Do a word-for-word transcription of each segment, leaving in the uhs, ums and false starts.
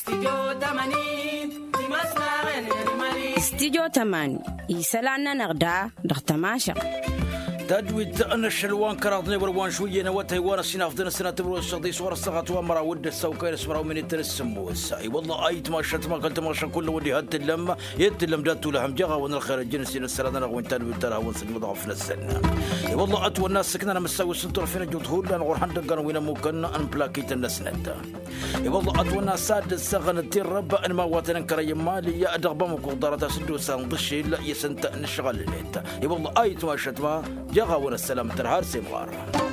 استديو تماني يسالنا نغدا دختماشا تدويد أن الشلوان كراضني وروان شوية نوات هيوان السنة أفضل السنة تبرو الشغدي صور الصغات ومرا ود السوكين اسمرا من الترسم والسعي والله أيت ما شت ما قلت ما شن كله ودي هد اللمة يد اللم داتو لهم جغا ون الخير الجنسي السنة وين تدوي ترى ونسج مضاعف السنة والله أتو الناس سكنا أنا مسوي سنتور فينا جودهول لأن غرحان دقنا وين ممكن أن بلاكيت النسنة والله أتو الناس ساد السغن الدين رب أن ما واتن كريم مالي يا أدغبم قدرة سدو سانضشي لا يسنت نشغل ليت والله أيت ما شت ما جغا ون السلام ترهار سيمغار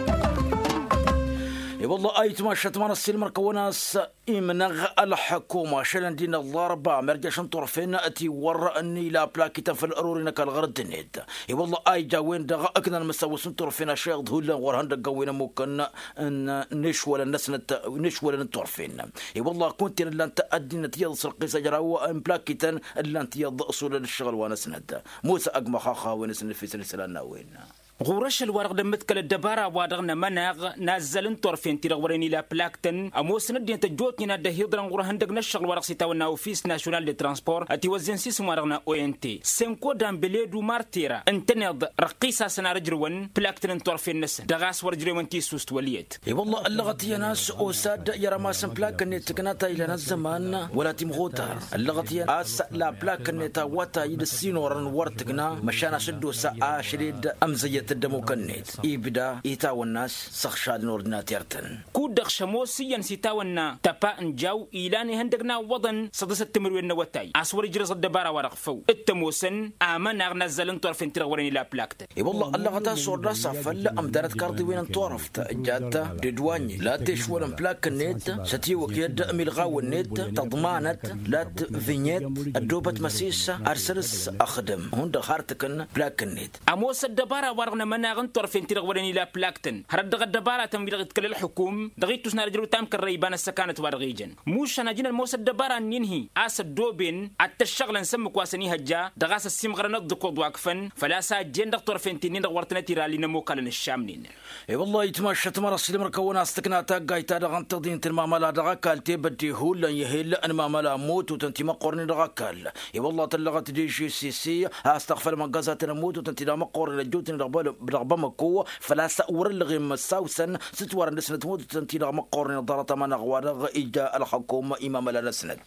والله أيت ما شت ما نسيل مركوناس إمنغ الحكومة شلن دين الله ربا مرجعش طرفين أتي ورا أني لا بلاكيتا في الأرورين كالغرد النت والله أي جاوين دغا أكنا المسوي سنطرفين شيخ هولا ورهند قوينا ممكن أن نشوى الناس نت نشوى الطرفين والله كنت لن تأدي نتيجة القصة جراوة أن بلاكيتا لن تيض أصول الشغل وانا سند موسى أجمع خاخا ونسن في سنسلنا وين غورش الورق دمتكل الدبارة وادغنا مناغ نازلن طرفين تيرغورين إلى بلاكتن أموسنا دين تجوتنا دهيدران غور هندق نشغل ورق سيتاونا أوفيس ناشونال دي ترانسبور أتي وزن سيسم ورغنا أو إن تي سنكو دان بليدو مارتيرا انتنض رقيسا سنا رجروان بلاكتن طرفين نس دغاس ورجروان تي سوست وليت والله اللغة يا ناس أوساد يرى ما سن بلاكن تكناتا إلى ناس زمان ولا تمغوتا اللغة يا أس لا بلاكن تاواتا يدسين ورن ورتقنا مشانا سدو ساعة شريد أمزية الدمو كنيت إبدا إيتاو الناس سخشاد نوردنا تيرتن كودخ شموسيا سيتاونا تبا نجاو إيلاني هندقنا وضن صدس التمروين نواتاي عصوري جرس الدبارة ورقفو التموسن آمان أغنى الزلن طرفين ترغورين لا بلاكت إي والله الله غدا صور راسا فلا أمدانت كاردي وين انطورفت جاتا ديدواني لا تشوال بلاك النت ستيوك يد ملغاو النت تضمانت لا فينيت الدوبة مسيسة أرسلس أخدم هند خارتكن بلاك النت أموس الدبارة ورغنا مناغن طرفين ترغورين لا بلاكتن هرد الدبارة تمبيل تكل الحكوم دغيت تسنا رجلو تام كالريبان السكانة ورغيجن موش أنا جينا الموس الدبارة ينهي أس الدوبين التشغل نسمك واسني هجا دغاس السمغرنا الدكود واقفن فلا ساجين دغ طرفين تنين دغورتنا تيرالي نموكالن الشامنين اي والله يتمشى تمر السلم ركونا استكنا تاقاي تادغن تغدين تلمامالا دغاكال تيبدي هولا يهيل ان مامالا موت وتنتي مقورني دغاكال اي والله تلغت دي جي سي سي استغفر من غازاتنا موت وتنتي دا مقورن لجوتني برغبة قوة فلا سأور اللغي مساوسا ستوار نسنة موت تنتي دا مقورني ضارة من أغوار إجاء الحكومة إمام لا نسنة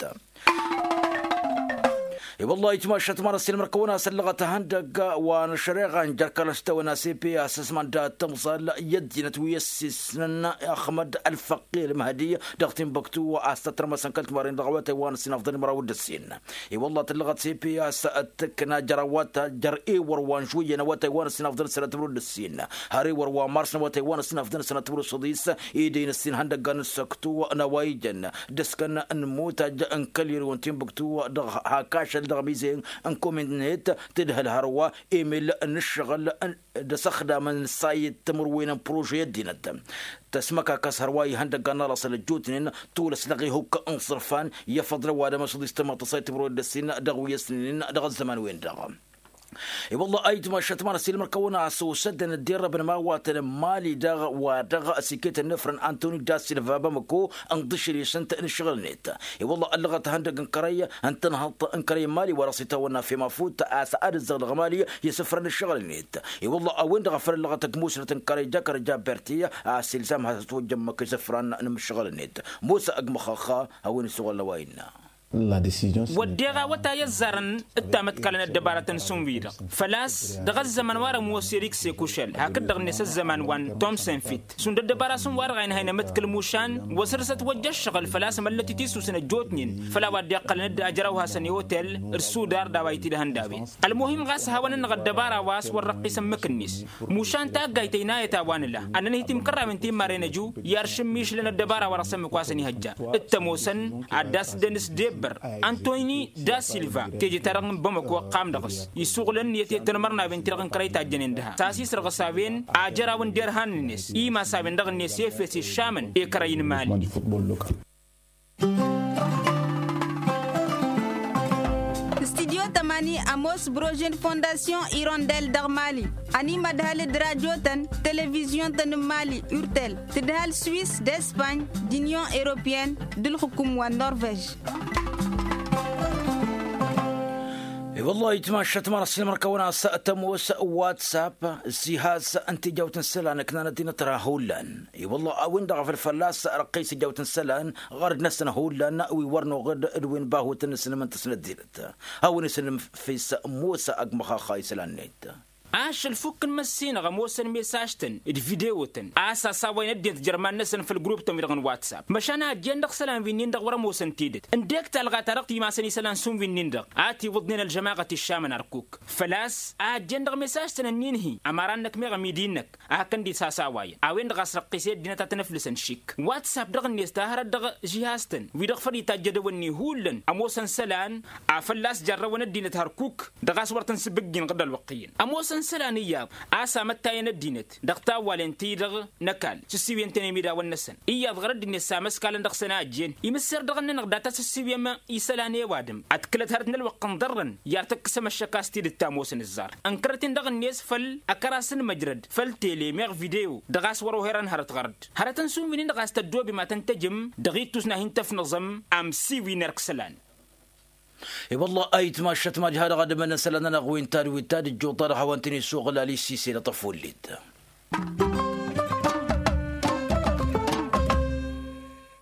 والله يتمشى تمر السلم ركونا سلغة هندق ونشريغا جركلشتا وناسيبي أساسمان دا تمصال يدي نتويسسنا أحمد الفقير مهدي دغتين بكتو وأستتر مسان كلت مارين دغواتي وانسين أفضل مراود السين اي والله تلغة سيبي أستكنا جرواتا جرئي وروان شوية نواتي وانسين أفضل سنة تبرود السين هاري وروان مارس نواتي وانسين أفضل سنة تبرود الصديس إيدين السين هندق نسكتو نوايجن دسكن نموتا جأن كلير وانتين بكتو دغ هاكاش دغميزين انكم من نت تدهل الهروة ايميل نشغل دسخدة من السايت تمروين بروجي دينا تسمكا كسرواي هندق قناة رسل الجوتنين طول سلغي هوك انصرفان يفضل وادا مسود استمع تصيت برود السين دغوية سنين دغ الزمان وين دغم اي والله ايت ما شتمان السلم ركونا عسو سدن الدير بن ماواتن مالي دغ ودغ سكيت النفرن انتوني داس سيلفا بمكو انضش لي سنت انشغل نيت اي والله اللغه هندق انكريه انت نهض انكريه مالي ورصيته ونا في مفوت اسعد الزغ مالي يسفرن الشغل نيت اي والله وين دغفر اللغه تكموس انكريه جكر جابرتيه اسلزام توجمك يسفرن نمشغل نيت موسى اجمخخا وين سوغل وينا La décision وديغا وتا يزارن التامت كلنا الدبارة سنفيدا فلاس دغ الزمان وارا موسيريك سيكوشل هكذا دغ نس الزمان وان تومسون فيت سند الدبارة سن وارا غين هينا متكل موشان وسرست وجه الشغل فلاس ملتي تيسو سنة جوتنين فلا ودي قلنا الد أجروها سني هوتيل رسو دار داويتي لهنداوي المهم غاس هاوان نغ الدبارة واس والرقي سمكنيس موشان تاقاي تينا يتاوان الله أنا نهتي مكرا من تيم مارينا جو يارشم ميش لنا الدبارة ورا سمك واسني هجا التموسن عداس دنس ديب أنتوني دا سيلفا تيجي ترغن بمكو قام دغس يسوغلن يتي تنمرنا بين ترغن كريتا جنندها تاسيس رغسابين اجرا ون ديرهان الناس ايما سابن دغن نيس يفسي الشامن يكرين مالي football local. استديو tamani amos brojen fondation Hirondelle dar Mali ani madhal radio tan télévision tan Mali urtel tidhal Suisse d'Espagne d'Union européenne dul hukum wa Norvège. والله يتماشت مع السلام ركونا سأتموس واتساب سيهاس أنت جوتن سلان كنا ندينا ترى هولان اي والله وين دغ في الفلاس رقيس جوتن سلان غرد نسنا هولان ويورنو غد ادوين باهو تنسنا من تسنديرت هاو نسلم في موسى اقمخا خاي سلان نيت عاش الفك مسينا غموسن ميساجتن الفيديوتن اسا ساوين اديت جرمان نسن في الجروب تمرغن واتساب مشانا جندق سلام في نيندق ورا موسن تيدت انديك تلغى ترقتي ما سني سلان سون في نيندق اتي وضنين الجماعه الشام نركوك فلاس ا جندق ميساجتن نينهي امارانك ميغا ميدينك ا كندي ساساواي اوين دغ سرقيسه دينتا تنفلسن شيك واتساب دغ نيستاهر دغ جهازتن ويدغ فري تاجدوني هولن اموسن سلان ا فلاس جرون دينت هركوك دغ صورتن سبقين قد الوقيين اموسن سلانية عسى متى يندينت دقتا والنتي دغ نكال تسيبي انتني ميدا والنسن إيا ضغرد النساء مسكال دغ سناجين يمسر دغ نغداتا تسيبي ما يسلاني وادم أتكلت هرتنا الوقن ضرن يارتك سما الشكاستي للتاموسن الزار انكرتين دغ الناس فل أكراسن مجرد فل تيلي ميغ فيديو دغاس ورو هيران هرت غرد هرتن سوم منين دغاس تدو بما تنتجم دغيتوس ناهين تفنظم أم سيوي نرك سلان اي والله ايت ما شت ما جهاد غد من سلنا نغوين تاري وتاد الجو طرح وانتني سوق لا لي سيسي لطفول ليد